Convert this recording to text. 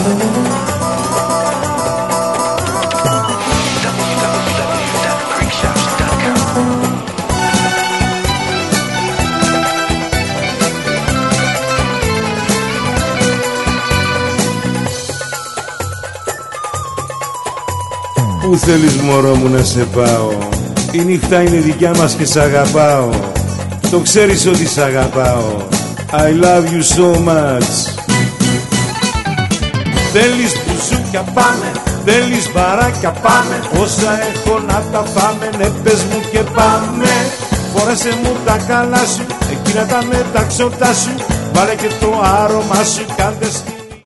Πού θέλεις μωρό μου να σε πάω? Η νύχτα είναι δικιά μας και σ' αγαπάω. Το ξέρεις ότι σ' αγαπάω. I love you so much. Θέλεις μπουζούκια πάμε, θέλεις μπαράκια πάμε. Όσα έχω να τα φάμε, ναι πες μου και πάμε. Φόρασε μου τα καλά σου, εκείνα τα μεταξωτά σου. Βάλε και το άρωμά σου, κάντε